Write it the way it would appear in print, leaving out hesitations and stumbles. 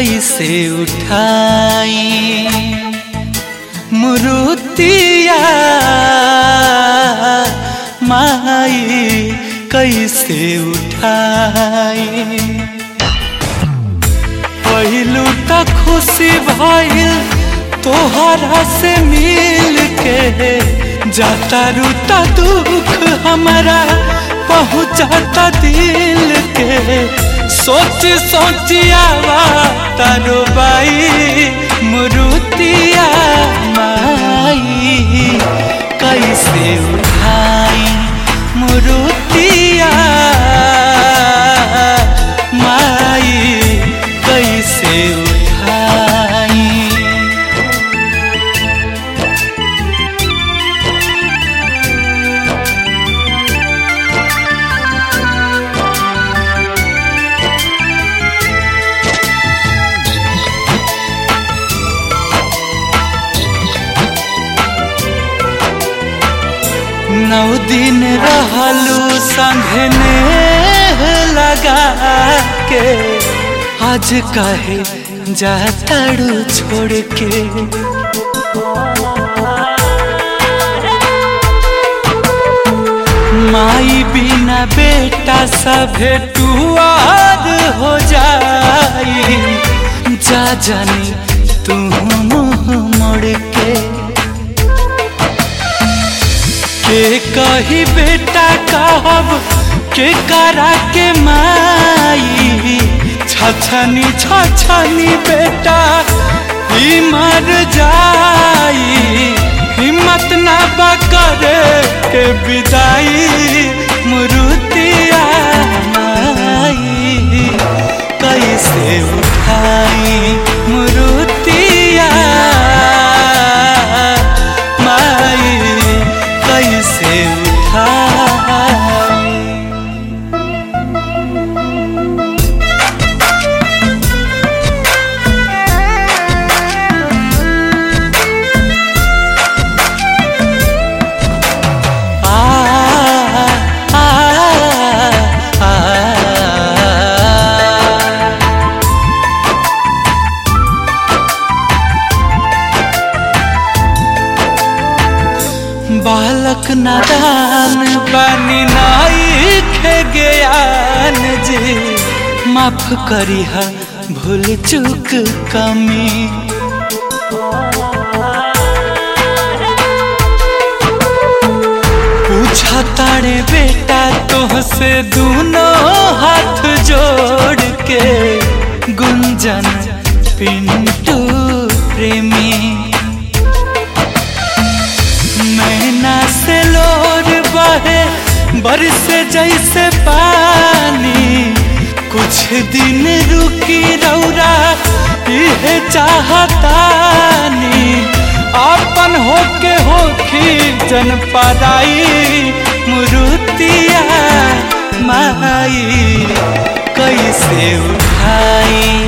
कैसे उठाई मुरुतिया माई कैसे उठाई। पहिलू त खुशी भइल तोहरा से मिल के, जाता रूता दुख हमारा पहुँचाता दिल के। सोच सोचियावा तारो बाई मुरुतिया माई कैसे उठाई मुरुतिया माई कैसे उठाई। नौ दिन रहलू संघने लगा के, आज काहे जाताड़ू छोड़ के। माई बिना बेटा सभे टुआर हो जाई, जा जानी तू मुँह मोड़ के। के कही बेटा कहब के करा के माई, छछनी छछनी बेटा ही मर जाई। हिम्मत ना बकरे के विदाई मुरुतिया माई कैसे उठाई मुरुतिया माई कैसे उठाई। बालक नादान बानी नाई खे ज्ञान जी, माफ करिहा भूल चूक कमी। पूछा तारे बेटा तोहसे दोनों हाथ जोड़ के, गुंजन पिंटू प्रेमी। नैना से लोर बहे बरस जैसे पानी, कुछ दिन रुकी रौरा यह चाहतानी। अपन होके होखी जन पराई मुरुतिया माई कैसे उठाई